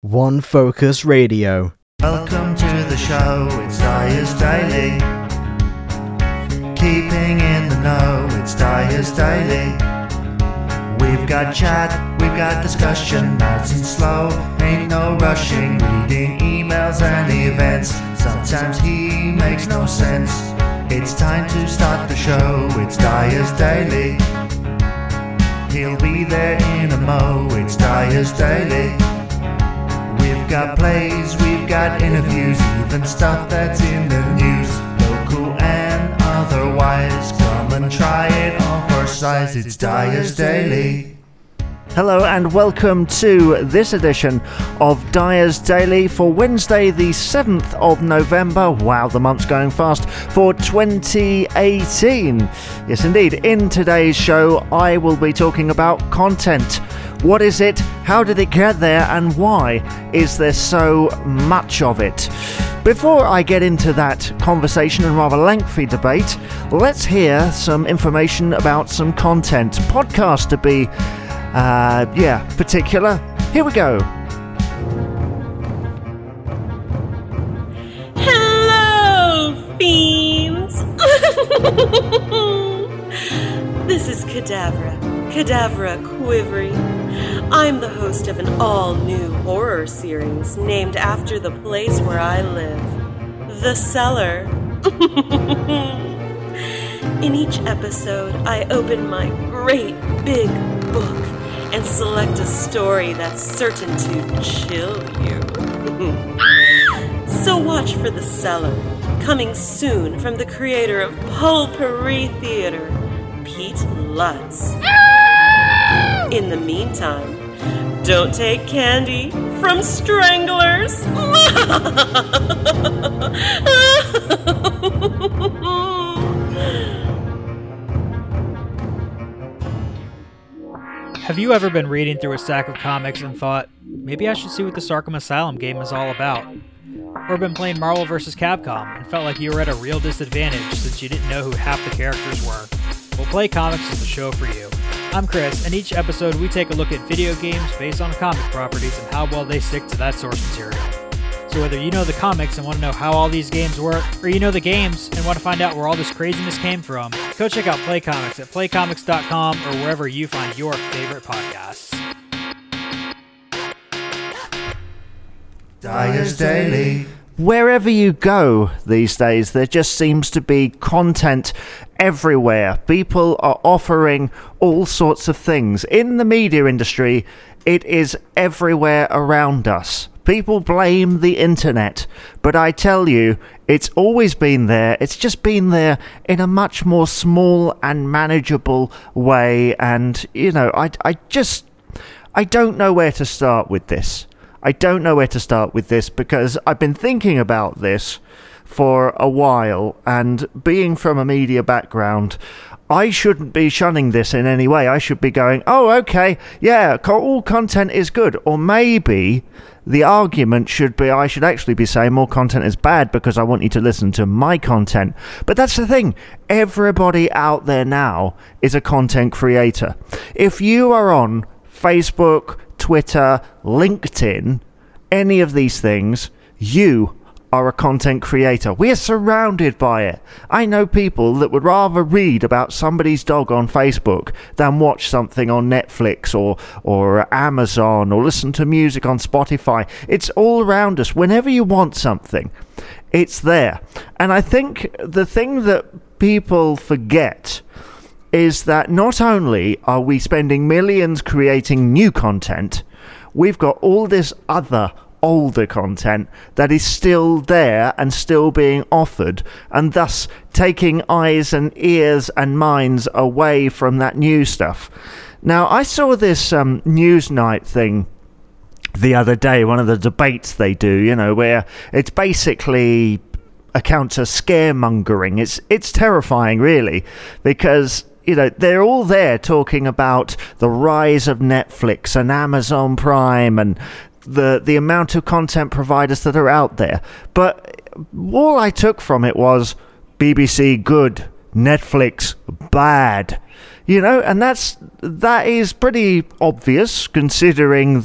One Focus Radio. Welcome to the show, it's Dyer's Daily. Keeping in the know, it's Dyer's Daily. We've got chat, we've got discussion, nice and slow, ain't no rushing, reading emails and events. Sometimes he makes no sense. It's time to start the show, it's Dyer's Daily. He'll be there in a mo, it's Dyer's Daily. We've got plays, we've got interviews, even stuff that's in the news. Local and otherwise, come and try it on for size, it's Dyer's Daily. Hello and welcome to this edition of Dyer's Daily for Wednesday the 7th of November. Wow, the month's going fast, for 2018. Yes indeed, in today's show I will be talking about content. What is it? How did it get there? And why is there so much of it? Before I get into that conversation and rather lengthy debate, let's hear some information about some content. Podcast to be particular. Here we go. Hello, fiends! This is Cadavra Quivering. I'm the host of an all-new horror series named after the place where I live, The Cellar. In each episode, I open my great big book and select a story that's certain to chill you. So watch for The Cellar, coming soon from the creator of Pulpery Theater, Pete Lutz. In the meantime, don't take candy from stranglers. Have you ever been reading through a stack of comics and thought, maybe I should see what this Arkham Asylum game is all about? Or been playing Marvel vs. Capcom and felt like you were at a real disadvantage since you didn't know who half the characters were? Well, Play Comics is the show for you. I'm Chris, and each episode we take a look at video games based on comic properties and how well they stick to that source material. So whether you know the comics and want to know how all these games work, or you know the games and want to find out where all this craziness came from, go check out Play Comics at playcomics.com or wherever you find your favorite podcasts. Dyer's Daily. Wherever you go these days, there just seems to be content everywhere. People are offering all sorts of things. In the media industry, it is everywhere around us. People blame the internet, but I tell you, it's always been there. It's just been there in a much more small and manageable way. And, you know, I don't know where to start with this. Because I've been thinking about this for a while, and being from a media background, I shouldn't be shunning this in any way. I should be going, oh, okay, yeah, all content is good. Or maybe the argument should be, I should actually be saying more content is bad because I want you to listen to my content. But that's the thing. Everybody out there now is a content creator. If you are on Facebook, Twitter, LinkedIn, any of these things, you are a content creator. We are surrounded by it. I know people that would rather read about somebody's dog on Facebook than watch something on Netflix or Amazon or listen to music on Spotify. It's all around us. Whenever you want something, it's there. And I think the thing that people forget is that not only are we spending millions creating new content, we've got all this other older content that is still there and still being offered, and thus taking eyes and ears and minds away from that new stuff. Now, I saw this Newsnight thing the other day, one of the debates they do, you know, where it's basically a counter scaremongering. It's terrifying, really, because you know, they're all there talking about the rise of Netflix and Amazon Prime and the amount of content providers that are out there. But all I took from it was BBC good, Netflix bad. You know, and that is pretty obvious considering that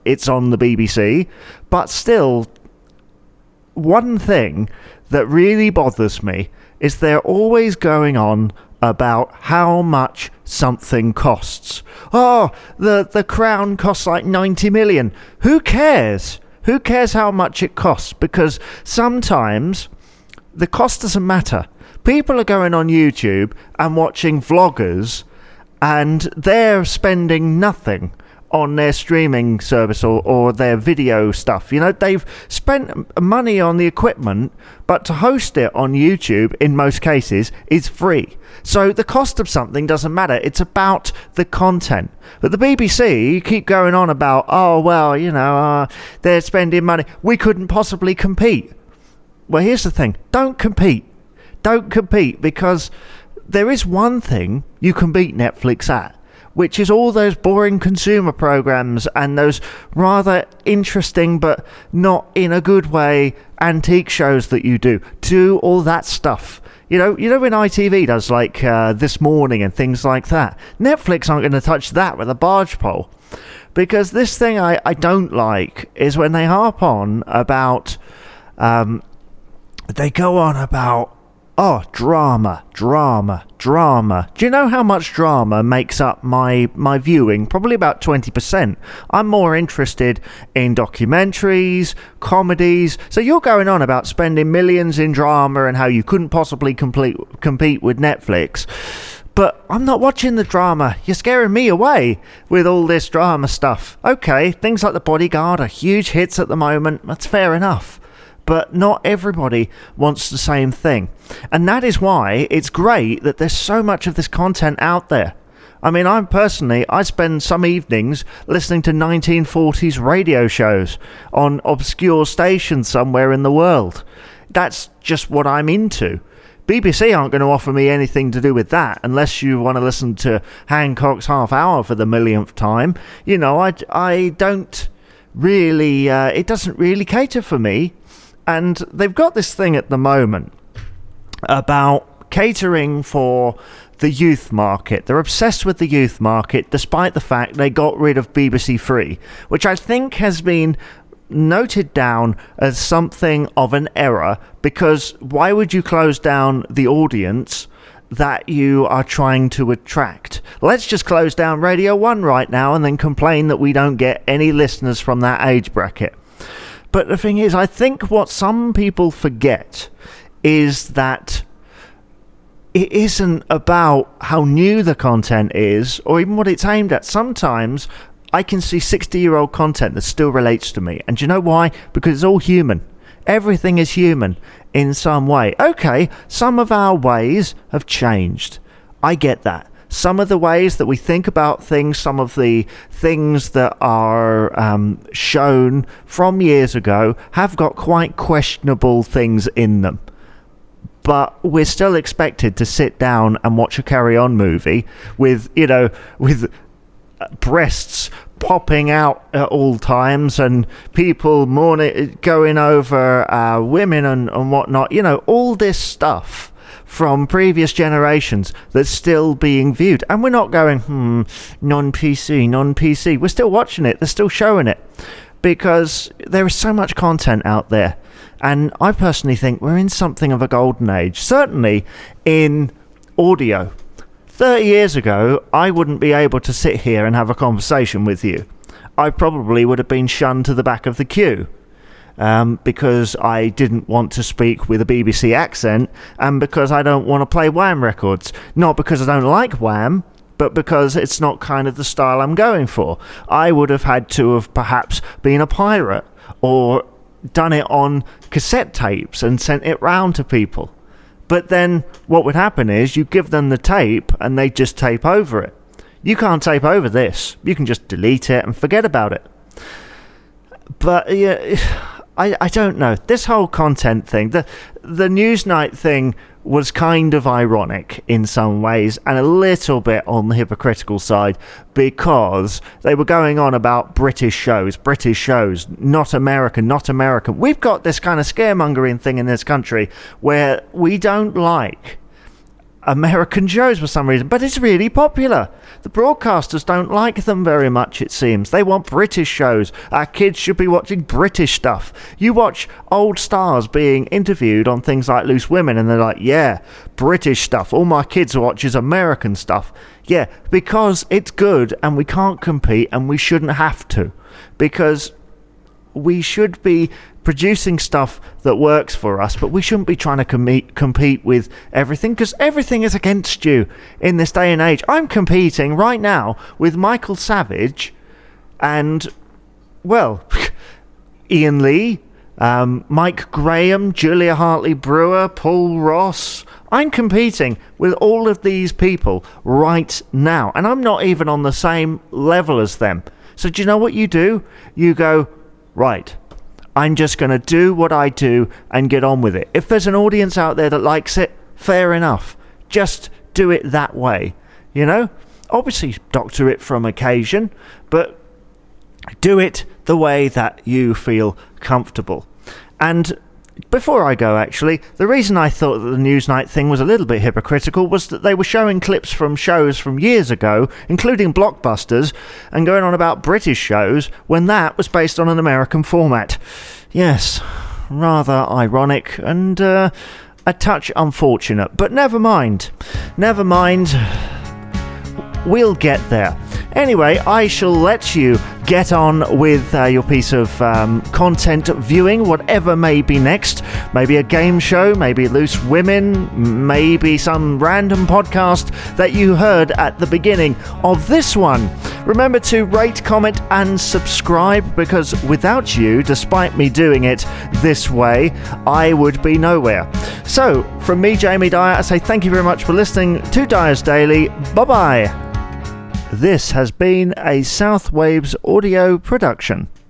it's on the BBC, but still, one thing that really bothers me is they're always going on about how much something costs. Oh, the Crown costs like 90 million. Who cares? Who cares how much it costs? Because sometimes the cost doesn't matter. People are going on YouTube and watching vloggers, and they're spending nothing on their streaming service or their video stuff. You know, they've spent money on the equipment, but to host it on YouTube, in most cases, is free. So the cost of something doesn't matter. It's about the content. But the BBC keep going on about, oh, well, you know, they're spending money. We couldn't possibly compete. Well, here's the thing. Don't compete. Don't compete, because there is one thing you can beat Netflix at, which is all those boring consumer programs and those rather interesting but not in a good way antique shows that you do. Do all that stuff. You know when ITV does like This Morning and things like that, Netflix aren't going to touch that with a barge pole. Because this thing I don't like is when they harp on about, they go on about, oh, drama. Do you know how much drama makes up my viewing? Probably about 20%. I'm more interested in documentaries, comedies. So you're going on about spending millions in drama and how you couldn't possibly compete with Netflix. But I'm not watching the drama. You're scaring me away with all this drama stuff. Okay, things like The Bodyguard are huge hits at the moment. That's fair enough. But not everybody wants the same thing. And that is why it's great that there's so much of this content out there. I mean, I spend some evenings listening to 1940s radio shows on obscure stations somewhere in the world. That's just what I'm into. BBC aren't going to offer me anything to do with that unless you want to listen to Hancock's Half Hour for the millionth time. You know, I don't really, it doesn't really cater for me. And they've got this thing at the moment about catering for the youth market. They're obsessed with the youth market, despite the fact they got rid of BBC Three, which I think has been noted down as something of an error, because why would you close down the audience that you are trying to attract? Let's just close down Radio 1 right now and then complain that we don't get any listeners from that age bracket. But the thing is, I think what some people forget is that it isn't about how new the content is or even what it's aimed at. Sometimes I can see 60-year-old content that still relates to me. And do you know why? Because it's all human. Everything is human in some way. Okay, some of our ways have changed. I get that. Some of the ways that we think about things, some of the things that are shown from years ago have got quite questionable things in them. But we're still expected to sit down and watch a Carry On movie with breasts popping out at all times and people going over women and whatnot. You know, all this stuff from previous generations that's still being viewed. And we're not going, non-PC. We're still watching it. They're still showing it. Because there is so much content out there. And I personally think we're in something of a golden age. Certainly in audio. 30 years ago, I wouldn't be able to sit here and have a conversation with you. I probably would have been shunned to the back of the queue. Because I didn't want to speak with a BBC accent, and because I don't want to play Wham records. Not because I don't like Wham, but because it's not kind of the style I'm going for. I would have had to have perhaps been a pirate, or done it on cassette tapes and sent it round to people. But then what would happen is you give them the tape and they just tape over it. You can't tape over this. You can just delete it and forget about it. But yeah, I don't know. This whole content thing, the Newsnight thing was kind of ironic in some ways and a little bit on the hypocritical side, because they were going on about British shows, not American. We've got this kind of scaremongering thing in this country where we don't like American shows for some reason, but it's really popular. The broadcasters don't like them very much, it seems. They want British shows. Our kids should be watching British stuff. You watch old stars being interviewed on things like Loose Women, and they're like, yeah, British stuff. All my kids watch is American stuff. Yeah, because it's good, and we can't compete, and we shouldn't have to. Because we should be producing stuff that works for us, but we shouldn't be trying to compete with everything, because everything is against you in this day and age. I'm competing right now with Michael Savage and, well, Ian Lee, Mike Graham, Julia Hartley-Brewer, Paul Ross. I'm competing with all of these people right now, and I'm not even on the same level as them. So do you know what you do? You go, right, I'm just going to do what I do and get on with it. If there's an audience out there that likes it, fair enough. Just do it that way, you know? Obviously, doctor it from occasion, but do it the way that you feel comfortable. And before I go, actually, the reason I thought that the Newsnight thing was a little bit hypocritical was that they were showing clips from shows from years ago, including blockbusters, and going on about British shows when that was based on an American format. Yes, rather ironic and a touch unfortunate, but never mind. Never mind. We'll get there. Anyway, I shall let you get on with your piece of content viewing, whatever may be next. Maybe a game show, maybe Loose Women, maybe some random podcast that you heard at the beginning of this one. Remember to rate, comment, and subscribe, because without you, despite me doing it this way, I would be nowhere. So, from me, Jamie Dyer, I say thank you very much for listening to Dyer's Daily. Bye-bye. This has been a South Waves audio production.